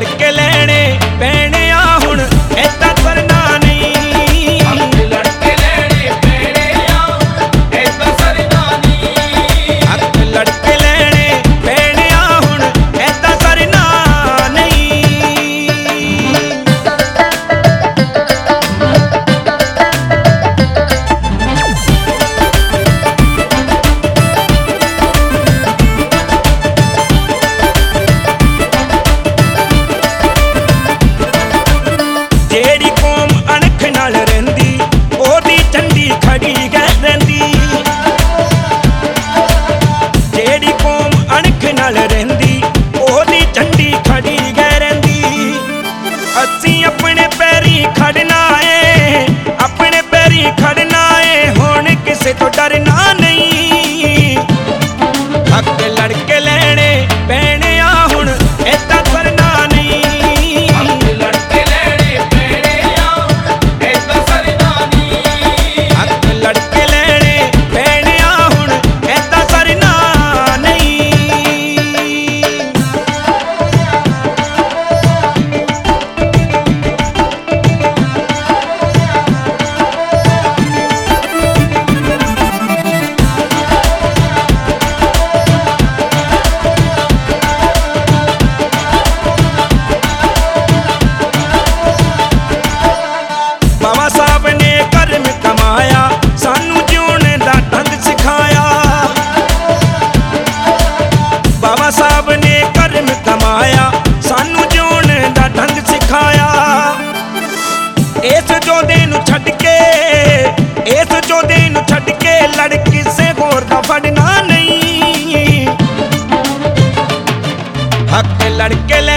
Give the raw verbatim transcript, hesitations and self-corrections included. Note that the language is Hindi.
लड़के लेने पैने आ हुण ऐदा करना नहीं। हक लड़के लेने पैने आ हुण ऐदा करना नहीं। हक लड़के लेने पैने आ हुण ऐदा करना नहीं। जेड़ी कौम अणख नाल रहिंदी ओदी झंडी खड़ी गै रहिंदी। जेड़ी कौम अणख नाल रहिंदी ओदी झंडी खड़ी गै रहिंदी। असीं अपने पैरी खड़ना है, अपने पैरी खड़ना है, हुण किसे तो डरना नहीं। हक लड़के लेने पैने आ हुण ऐदा करना नहीं। हक लड़के लेने पैने आ हुण ऐदा करना नहीं। हक लड़के लेने पैने आ हुण ऐदा करना नहीं। बाबा साहब ने कर्म कमाया, सानू जिउण दा ढंग सिखाया। बाबा साहब ने कर्म कमाया, सानू जिउण दा ढंग सिखाया। इस जोधे नू छड्ड के, इस जोधे नू छड्ड के लड़ किसे होर दा फड़ना नहीं। हक लड़के ले